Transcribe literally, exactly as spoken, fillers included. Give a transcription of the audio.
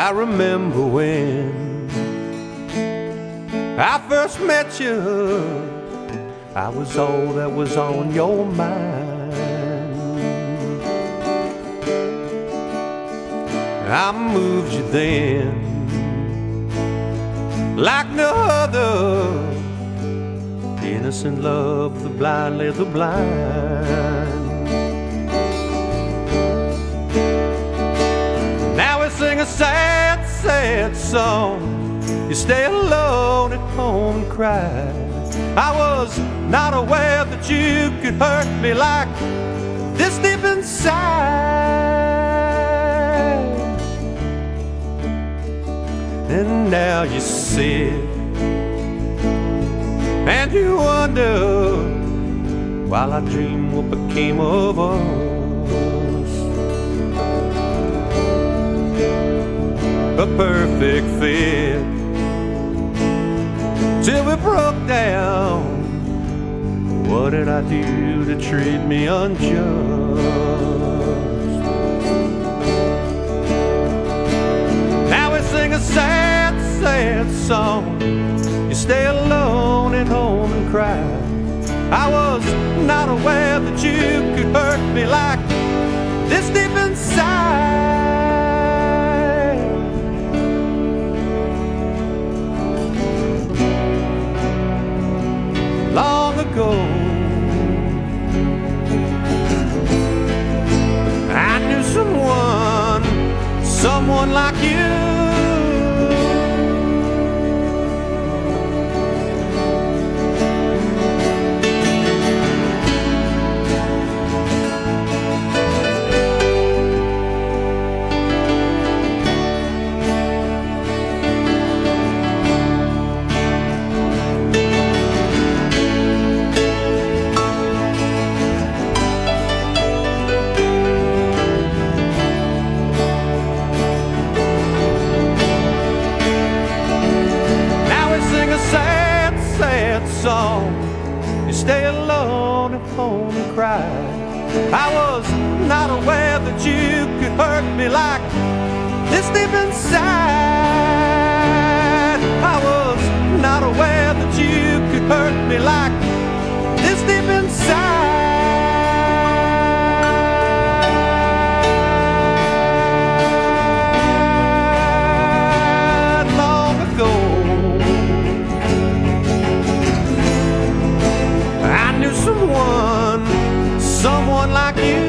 I remember when I first met you, I was all that was on your mind. I moved you then like no other, innocent love, the blind led the blind. Now we sing a sad, sad song. You stay alone at home and cry. I was not aware that you could hurt me like this deep inside. And now you sit and you wonder, while I dream what became of us. A perfect fit till we broke down. What did I do to treat me unjust? Now we sing a sad, sad song. You stay alone at home and cry. I was not aware that you could hurt me like this deep inside. Long ago, I knew someone, someone like you. Song. You stay alone at home and cry. I was not aware that you could hurt me like this deep inside. I was not aware that you could hurt me like this deep inside. Long ago, someone, someone like you.